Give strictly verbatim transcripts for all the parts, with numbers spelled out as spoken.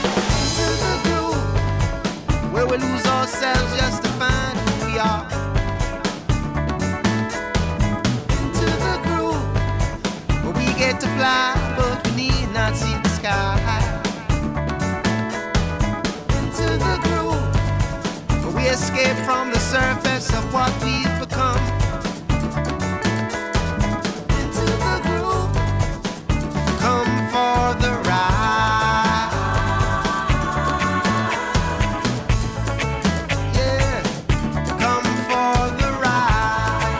Into the groove, where we lose ourselves just to find who we are. Into the groove, where we get to fly, but we need not see the sky. Into the groove, where we escape from the surface of what we've become. Into the groove, come for the ride. Yeah, come for the ride.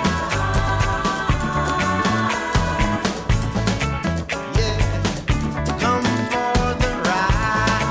Yeah, come for the ride.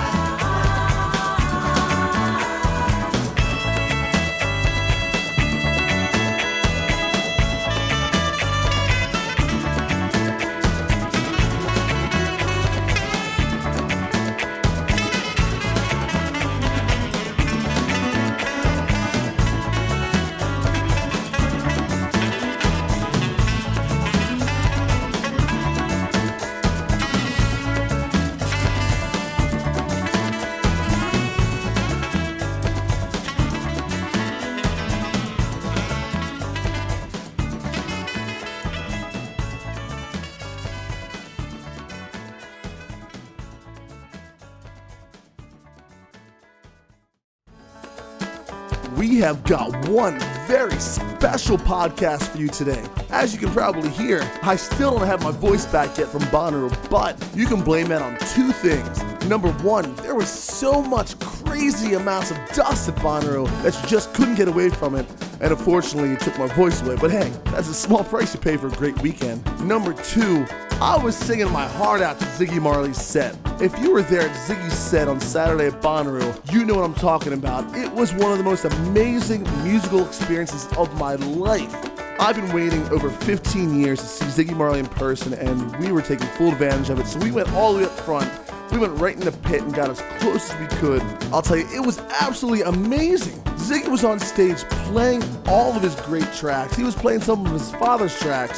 We have got one very special podcast for you today. As you can probably hear, I still don't have my voice back yet from Bonnaroo, but you can blame that on two things. Number one, there was so much crazy amounts of dust at Bonnaroo that you just couldn't get away from it, and unfortunately it took my voice away, but hey, that's a small price you pay for a great weekend. Number two, I was singing my heart out to Ziggy Marley's set. If you were there at Ziggy's set on Saturday at Bonnaroo, you know what I'm talking about. It was one of the most amazing musical experiences of my life. I've been waiting over fifteen years to see Ziggy Marley in person, and we were taking full advantage of it, so we went all the way up front. We went right in the pit and got as close as we could. I'll tell you, it was absolutely amazing. Ziggy was on stage playing all of his great tracks. He was playing some of his father's tracks.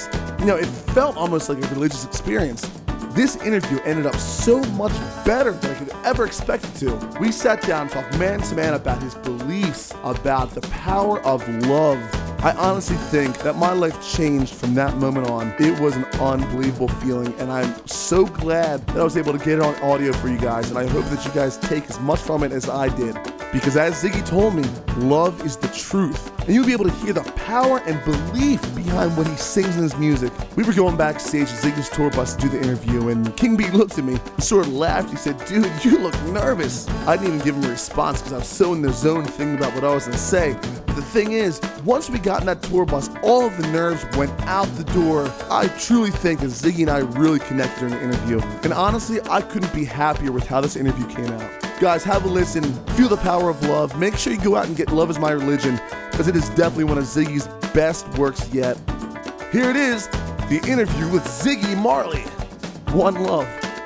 You know, it felt almost like a religious experience. This interview ended up so much better than I could ever expect it to. We sat down and talked man to man about his beliefs about the power of love. I honestly think that my life changed from that moment on. It was an unbelievable feeling, and I'm so glad that I was able to get it on audio for you guys, and I hope that you guys take as much from it as I did. Because as Ziggy told me, love is the truth. And you'll be able to hear the power and belief behind what he sings in his music. We were going backstage at Ziggy's tour bus to do the interview, and King B looked at me and sort of laughed. He said, "Dude, you look nervous." I didn't even give him a response because I was so in the zone thinking about what I was going to say. But the thing is, once we got in that tour bus, all of the nerves went out the door. I truly think that Ziggy and I really connected during the interview. And honestly, I couldn't be happier with how this interview came out. Guys, have a listen. Feel the power of love. Make sure you go out and get Love Is My Religion, because it is definitely one of Ziggy's best works yet. Here it is, the interview with Ziggy Marley. One love.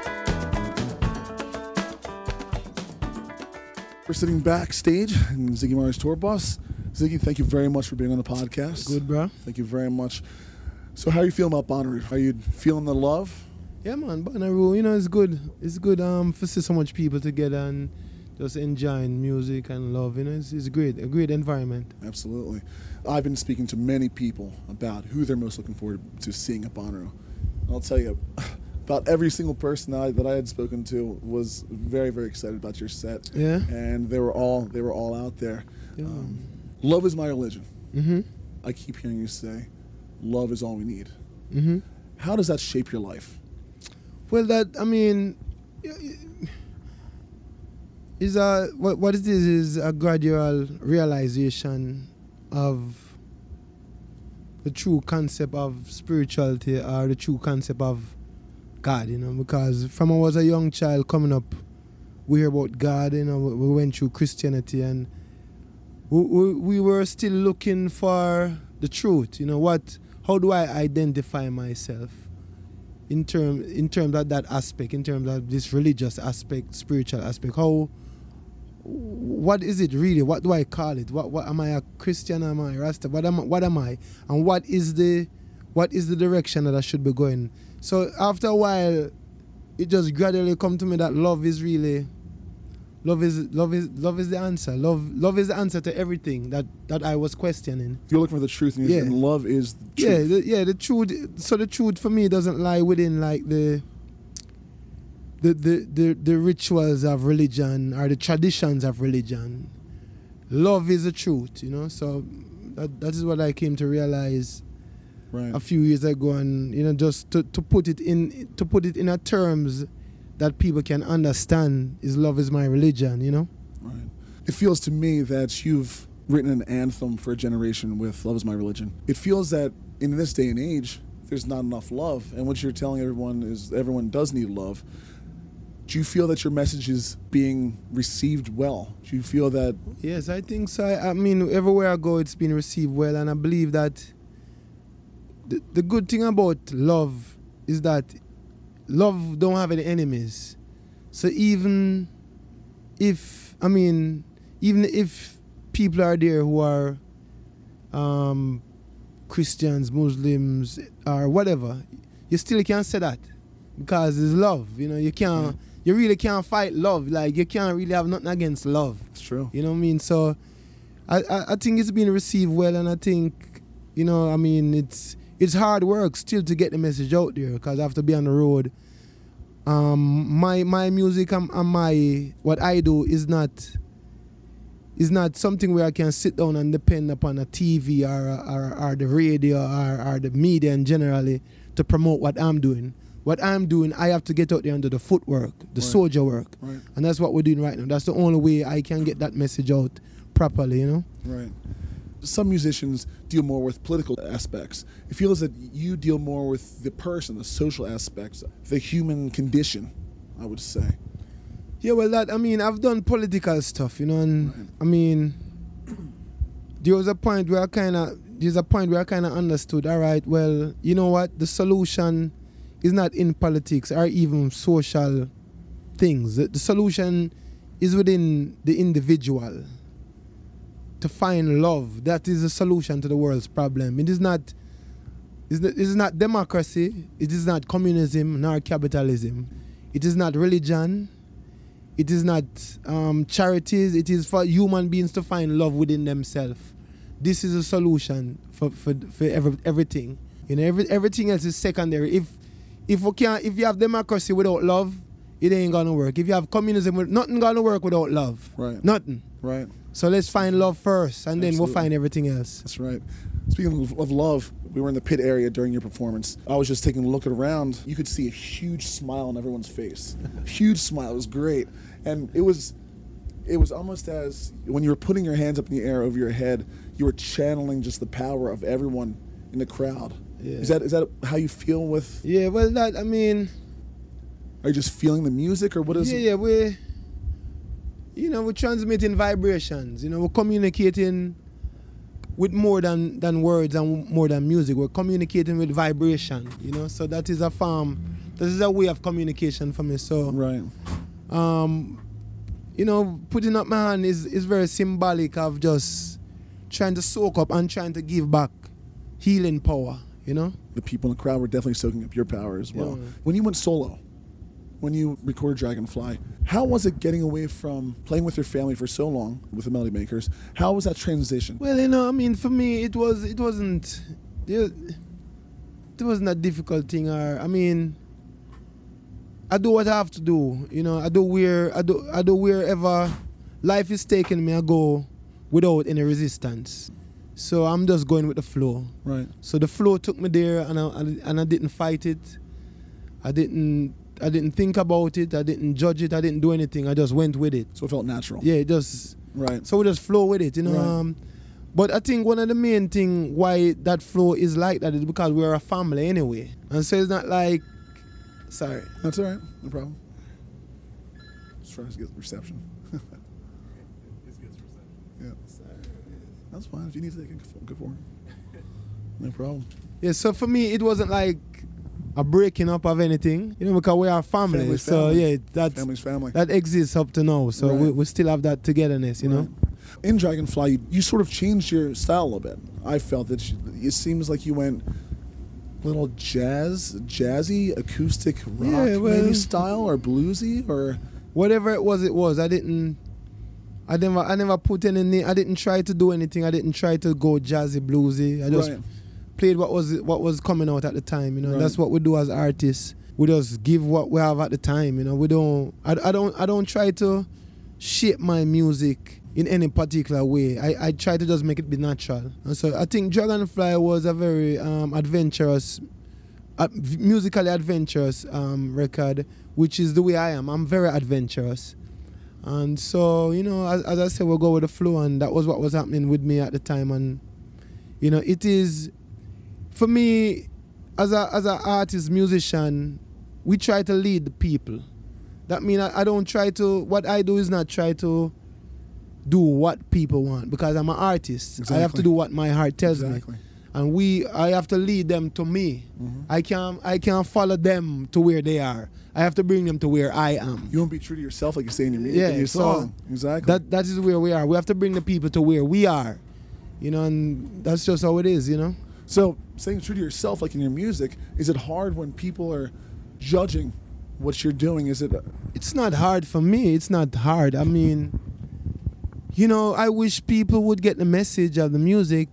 We're sitting backstage in Ziggy Marley's tour bus. Ziggy, thank you very much for being on the podcast. Good, bro. Thank you very much. So how are you feeling about Bonnaroo? Are you feeling the love? Yeah, man, Bonnaroo, you know, it's good. It's good um, for see so much people together and just enjoying music and love. You know, it's, it's great, a great environment. Absolutely. I've been speaking to many people about who they're most looking forward to seeing at Bonnaroo. I'll tell you, about every single person I, that I had spoken to was very, very excited about your set. Yeah. And they were all they were all out there. Yeah. Um, love is my religion. Mm-hmm. I keep hearing you say, love is all we need. Mm-hmm. How does that shape your life? Well, that, I mean, is a, what, what it is is a gradual realization of the true concept of spirituality or the true concept of God, you know, because from I was a young child coming up, we hear about God, you know, we went through Christianity and we, we, we were still looking for the truth, you know, what, how do I identify myself? In term, in terms of that aspect, in terms of this religious aspect, spiritual aspect, how, what is it really? What do I call it? What, what am I a Christian? Am I a Rasta? What am, what am I? And what is the, what is the direction that I should be going? So after a while, it just gradually come to me that love is really, love is, love is, love is the answer. Love, love is the answer to everything that, that I was questioning. You're looking for the truth, and, Yeah. and love is the truth. Yeah, the, yeah, the truth. So the truth for me doesn't lie within like the, the, the, the, the rituals of religion or the traditions of religion. Love is the truth, you know. So that that is what I came to realize Right. a few years ago, and you know, just to, to put it in to put it in a terms that people can understand is love is my religion, you know. Right. It feels to me that you've written an anthem for a generation with Love Is My Religion. It feels that in this day and age, there's not enough love. And what you're telling everyone is everyone does need love. Do you feel that your message is being received well? Do you feel that... Yes, I think so. I, I mean, everywhere I go, it's been received well, and I believe that the, the good thing about love is that love don't have any enemies. So even if, I mean, even if people are there who are um, Christians, Muslims, or whatever, you still can't say that because it's love. You know, you can't, Yeah. you really can't fight love. Like, you can't really have nothing against love. It's true. You know what I mean? So I, I, I think it's been received well, and I think, you know, I mean, it's it's hard work still to get the message out there because I have to be on the road. Um, my my music and, and my what I do is not is not something where I can sit down and depend upon a T V or or, or the radio or, or the media in generally to promote what I'm doing. What I'm doing, I have to get out there and do the footwork, the Right. soldier work. Right. And that's what we're doing right now. That's the only way I can get that message out properly, you know? Right. Some musicians deal more with political aspects. It feels that you deal more with the person, the social aspects, the human condition, I would say. Yeah, well, that, I mean, I've done political stuff, you know, and Right. I mean, there was a point where I kind of, there's a point where I kind of understood, all right, well, you know what, the solution is not in politics or even social things. The, the solution is within the individual. To find love, that is the solution to the world's problem. It is not It's not, it's not democracy. It is not communism nor capitalism. It is not religion. It is not um, charities. It is for human beings to find love within themselves. This is a solution for for, for every, everything. You know, every, everything else is secondary. If if we can't, if you have democracy without love, it ain't gonna work. If you have communism, with, nothing gonna work without love. Right. Nothing. Right. So let's find love first, and then Absolutely. we'll find everything else. That's right. Speaking of, of love, we were in the pit area during your performance. I was just taking a look around. You could see a huge smile on everyone's face. Huge smile. It was great. And it was it was almost as when you were putting your hands up in the air over your head, you were channeling just the power of everyone in the crowd. Yeah. Is that is that how you feel with... Yeah, well, that, I mean... Are you just feeling the music, or what is Yeah, it? yeah, we... You know, we're transmitting vibrations. You know, we're communicating with more than, than words and more than music. We're communicating with vibration, you know. So that is a form, this is a way of communication for me. So, Right. um, you know, putting up my hand is, is very symbolic of just trying to soak up and trying to give back healing power, you know. The people in the crowd were definitely soaking up your power as well. Yeah. When you went solo, when you recorded Dragonfly, how was it getting away from playing with your family for so long with the Melody Makers? How was that transition? Well, you know, I mean, for me, it was, it wasn't, it wasn't a difficult thing. Or, I mean, I do what I have to do. You know, I do where, I do, I do wherever life is taking me. I go without any resistance. So I'm just going with the flow. Right. So the flow took me there, and I, and I didn't fight it. I didn't, I didn't think about it. I didn't judge it. I didn't do anything. I just went with it. So it felt natural. Yeah, it just. Right. So we just flow with it, you know. Right. Um, but I think one of the main thing why that flow is like that is because we're a family anyway. And so it's not like, sorry. That's all right. No problem. Just trying to get reception. Yeah. That's fine. If you need to take it, good for it. No problem. Yeah, so for me, it wasn't like a breaking up of anything, you know, because we are family. Family's so family. yeah, that's, Family's family. that exists up to now. So Right. we, we still have that togetherness, you know. Right. In Dragonfly, you, you sort of changed your style a little bit. I felt that you, it seems like you went a little jazz, jazzy, acoustic rock Yeah, well- maybe style, or bluesy, or Whatever it was, it was. I didn't. I never, I never put any. na- I didn't try to do anything. I didn't try to go jazzy, bluesy. I just Right. played what was what was coming out at the time. You know, Right. that's what we do as artists. We just give what we have at the time. You know, we don't. I, I don't. I don't try to shape my music in any particular way. I, I try to just make it be natural. And so I think Dragonfly was a very um, adventurous, uh, musically adventurous um, record, which is the way I am. I'm very adventurous. And so, you know, as, as I said, we'll go with the flow, and that was what was happening with me at the time. And, you know, it is, for me, as a as an artist, musician, we try to lead the people. That means I, I don't try to, what I do is not try to do what people want, because I'm an artist. I have to Exactly. do what my heart tells Exactly. me. And we, I have to lead them to me. Mhm. I can't, I can't follow them to where they are. I have to bring them to where I am. you won't be true to yourself like you say in your music, Yeah, in your so song. Exactly. That that is where we are. We have to bring the people to where we are, you know, and that's just how it is, you know. So, staying true to yourself, like in your music, is it hard when people are judging what you're doing? Is it? It's not hard for me. It's not hard. I mean, you know, I wish people would get the message of the music,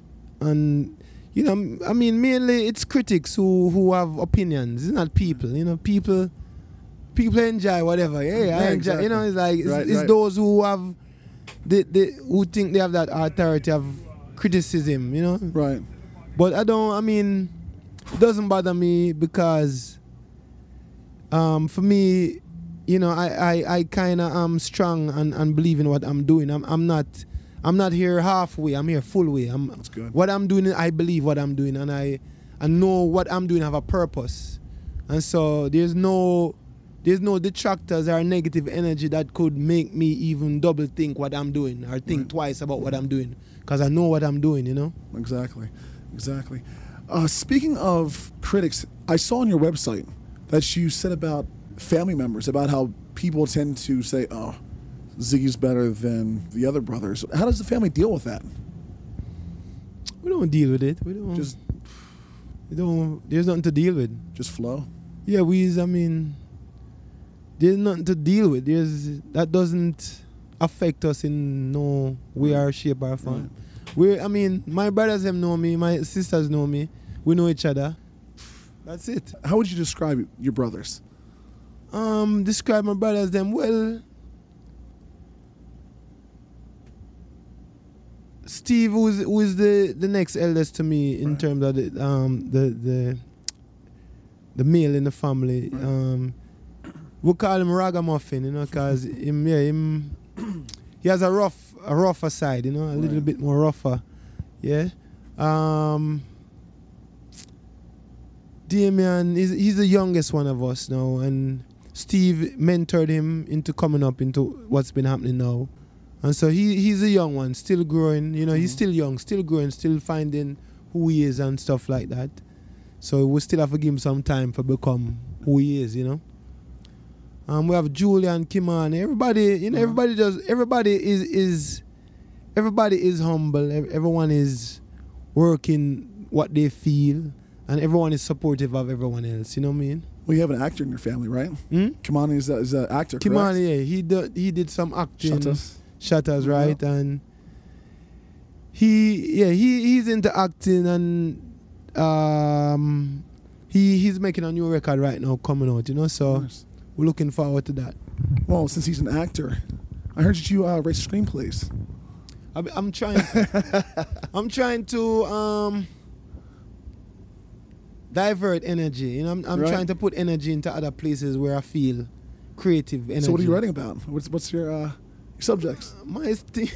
and you know, I mean, mainly it's critics who who have opinions. It's not people. You know, people people enjoy whatever. Yeah, Yeah, I enjoy. exactly. You know, it's like it's, Right, it's right. those who have the, the who think they have that authority of criticism. You know, Right. but I don't, I mean, it doesn't bother me because um, for me, you know, I, I, I kind of am strong and, and believe in what I'm doing. I'm, I'm not I'm not here halfway. I'm here full way. I'm, That's good. What I'm doing, I believe what I'm doing, and I, I know what I'm doing have a purpose. And so there's no there's no detractors or negative energy that could make me even double think what I'm doing or think Right. twice about what I'm doing, because I know what I'm doing, you know? Exactly. Exactly. Uh, speaking of critics, I saw on your website that you said about family members, about how people tend to say, oh, Ziggy's better than the other brothers. How does the family deal with that? We don't deal with it. We don't. Just You don't. There's nothing to deal with. Just flow. Yeah, we. is- I mean, there's nothing to deal with. There's that doesn't affect us in no way or shape or form. We. I mean, my brothers them know me. My sisters know me. We know each other. That's it. How would you describe your brothers? Um, describe my brothers them well. Steve, who is who is the, the next eldest to me in Right. terms of the um the the the male in the family. Right. Um, we call him Ragamuffin, you know, cause him yeah him he has a rough a rougher side, you know, a little Right. bit more rougher, yeah. Um, Damien, he's, he's the youngest one of us now, and Steve mentored him into coming up into what's been happening now. And so he he's a young one, still growing, you know, he's Mhm. still young, still growing, still finding who he is and stuff like that. So we still have to give him some time for become who he is, you know. Um, we have Julian, Kimani, everybody, you know, Uh-huh. everybody does, everybody is, is, everybody is humble, ev- everyone is working what they feel, and everyone is supportive of everyone else, you know what I mean? Well, you have an actor in your family, right? Hmm? Kimani is a, is an actor, correct? Kimani, yeah, he did, he did some acting. Shutters. Shutters, Yeah. right? And he, yeah, he he's into acting, and um, he he's making a new record right now coming out, you know. So Nice. we're looking forward to that. Well, since he's an actor, I heard that you uh, write screenplays. I'm, I'm trying, I'm trying to um divert energy. You know, I'm, I'm Right. trying to put energy into other places where I feel creative energy. So what are you writing about? What's what's your uh, your subjects? My st-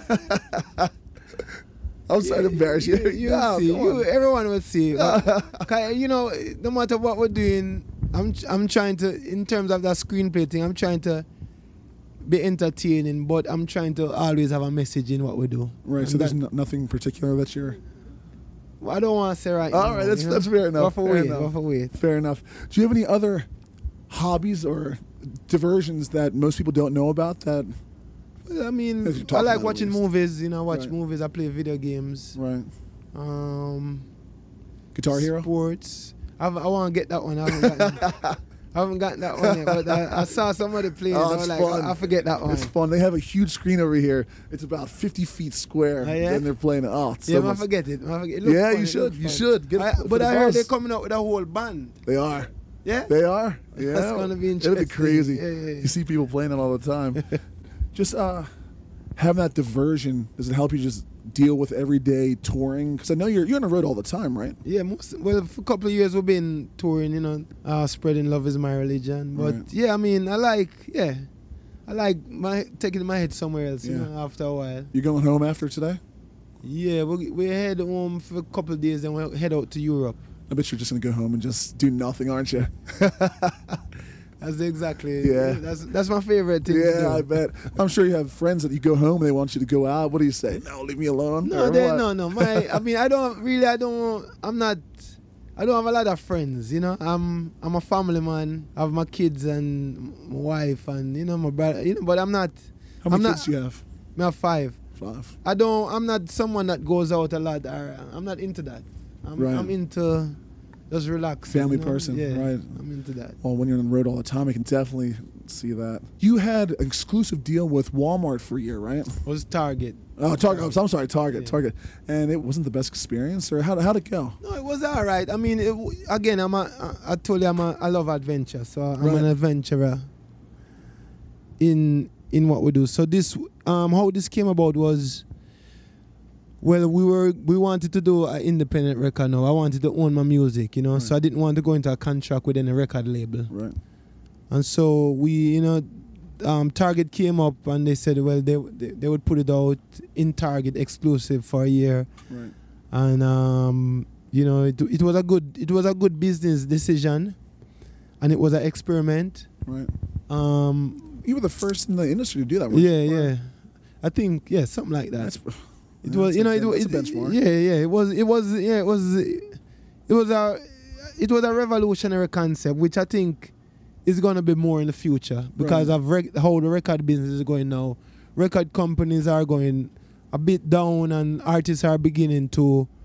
I'm sorry to embarrass you. You, you No, see, come you, on. everyone will see. But, 'cause, you know, no matter what we're doing, I'm I'm trying to, in terms of that screenplay thing, I'm trying to be entertaining, but I'm trying to always have a message in what we do. Right. And So there's that- no, nothing particular that you're. I don't want to say right All now. right, that's you know? that's fair enough. Rough fair away, enough. rough away. Fair enough. Do you have any other hobbies or diversions that most people don't know about? That Well, I mean, As you I talk like about it, watching at least. movies. You know, I watch Right. movies. I play video games. right? Um, Guitar Hero. Sports. I've, I want to get that one. I haven't gotten, I haven't gotten that one yet, but I, I saw somebody playing. Oh, I it's was like, fun. I, I forget that one. It's fun. They have a huge screen over here. It's about fifty feet square. Oh, yeah? And they're playing it. Oh, it's so Yeah, I much- forget it. I forget. It looks Yeah, fun, you it should. looks You fun. should. Get I, it for but the I heard boss. they're coming out with a whole band. They are. Yeah, They are. Yeah. That's gonna be It'll be interesting. crazy. Yeah, yeah, yeah. You see people playing it all the time. Just uh, having that diversion, does it help you just deal with everyday touring? Because I know you're you're on the road all the time, right? yeah. Most, well, for a couple of years we've been touring, you know, uh, spreading love is my religion. But Right. yeah, I mean, I like, yeah, I like my taking my head somewhere else. You Yeah. know, after a while. You going home after today? Yeah, we we head home for a couple of days, then we'll head out to Europe. I bet you're just gonna go home and just do nothing, aren't you? That's exactly. Yeah. That's that's my favorite thing. Yeah, to do. I bet. I'm sure you have friends that you go home and they want you to go out. What do you say? No, leave me alone. No, Or they, what? no, no. My, I mean, I don't really. I don't. I'm not. I don't have a lot of friends. You know, I'm. I'm a family man. I have my kids and my wife and you know my brother. You know, but I'm not. How many I'm kids not- do you have? I have five. Five. I don't. I'm not someone that goes out a lot. Or, I'm not into that. I'm, Right. I'm into just relax. Family you know? person, Yeah, right. I'm into that. Well, when you're on the road all the time, I can definitely see that. You had an exclusive deal with Walmart for a year, right? It was Target. Oh, Target. I'm sorry, Target. Yeah. Target. And it wasn't the best experience, or how how'd it go? No, it was all right. I mean, it, w- again, I'm a. I I told you I'm a. I love adventure, so I'm Right. an adventurer. In in what we do. So this, um, how this came about was, well, we were we wanted to do an independent record now. I wanted to own my music, you know, so Right. I didn't want to go into a contract with any record label. Right. And so we, you know, um, Target came up and they said, well, they, they they would put it out in Target exclusive for a year. Right. And um, you know, it, it was a good it was a good business decision, and it was an experiment. Right. Um, You were the first in the industry to do that. weren't yeah, you? yeah, I think yeah, something like that. That's, It was, that's you know, a- it was, that's a it- benchmark. yeah, yeah. It was, it was, yeah, it was, it was a, it was a revolutionary concept, which I think is gonna be more in the future because Right. of rec- how the record business is going now. Record companies are going a bit down, and artists are beginning to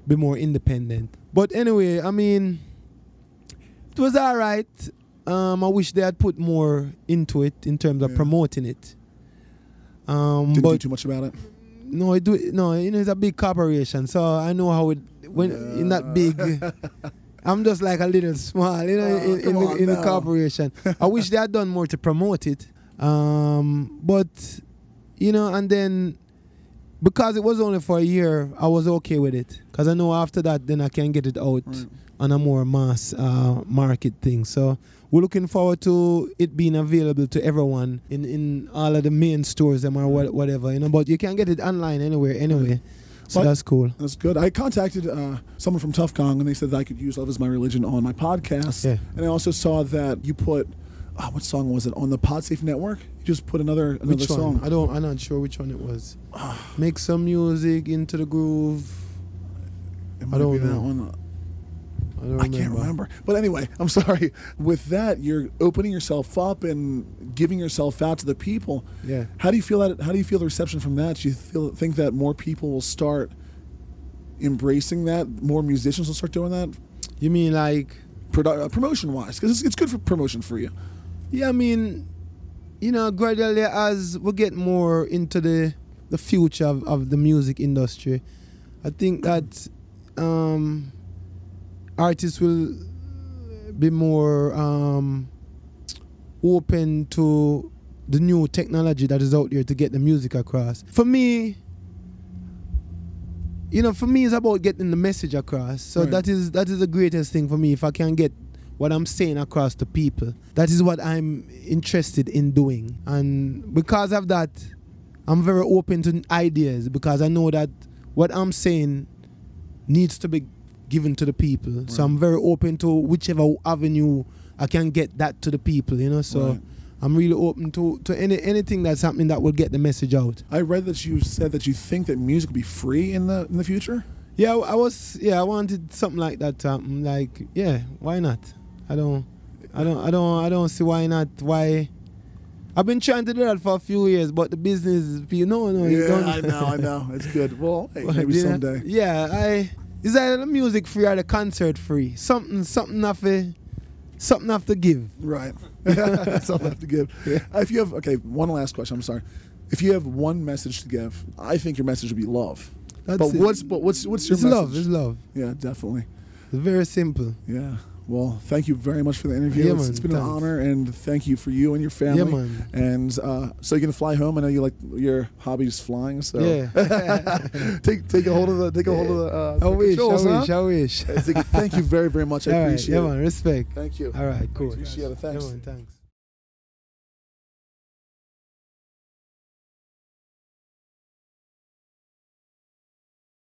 be more independent. But anyway, I mean, it was all right. Um, I wish they had put more into it in terms of Yeah. promoting it. Um, Didn't but do too much about it. no, it do no, you know, it's a big corporation, so I know how it when in that big. I'm just like a little small, you know, Oh, in, in, come the, on in the now. corporation. I wish they had done more to promote it. Um, but, you know, and then because it was only for a year, I was okay with it. Because I know after that, then I can get it out Right. on a more mass uh, market thing. So we're looking forward to it being available to everyone in, in all of the main stores them or wha- whatever, you know. But you can get it online anywhere, anyway. So But- that's cool. That's good. I contacted uh, someone from Tough Gong, and they said that I could use Love Is My Religion on my podcast. Yeah. And I also saw that you put, oh, what song was it, on the PodSafe Network? You just put another another Which one? song. I don't. I'm not sure which one it was. Make some music into the groove. It might I don't be that know. one. I don't I can't remember. But anyway, I'm sorry. With that, you're opening yourself up and giving yourself out to the people. Yeah. How do you feel that? How do you feel the reception from that? Do you feel think that more people will start embracing that? More musicians will start doing that, You mean like? Produ- uh, promotion wise, because it's, it's good for promotion for you. Yeah, I mean, you know, gradually as we get more into the the future of, of the music industry, I think that um, artists will be more um, open to the new technology that is out there to get the music across. For me, you know, for me, it's about getting the message across. So Right. that is that is the greatest thing for me. If I can get what I'm saying across to people, that is what I'm interested in doing. And because of that, I'm very open to ideas because I know that what I'm saying needs to be given to the people. So I'm very open to whichever avenue I can get that to the people, you know. So Right. I'm really open to, to any anything that's happening that will get the message out. I read that you said that you think that music will be free in the in the future. Yeah, I was. Yeah, I wanted something like that to happen. Like, yeah, why not? I don't, I don't, I don't, I don't see why not. Why? I've been trying to do that for a few years, but the business, you know, no, you Yeah, don't. I know, I know. It's good. Well, hey, But, maybe you know, someday. Yeah, I. Is either the music free or the concert free? Something, something have to, something have to give. Right. That's all I have to give. Yeah. Uh, If you have, okay, one last question. I'm sorry. If you have one message to give, I think your message would be love. That's but it. what's but what's what's your It's message? love. It's love. Yeah, definitely. It's very simple. Yeah. Well, thank you very much for the interview. Yeah, it's, man, it's been thanks. an honor, and thank you for you and your family. Yeah, man. And uh, so you're gonna fly home. I know you like your hobbies flying. So Yeah. take take a hold of the take a hold of the. Uh, I wish. controls, I huh? wish. I wish. Thank you very very much. I All right. appreciate Yeah, it. man. Respect. Thank you. All right. Cool. Appreciate it. Thanks. Yeah, man, thanks.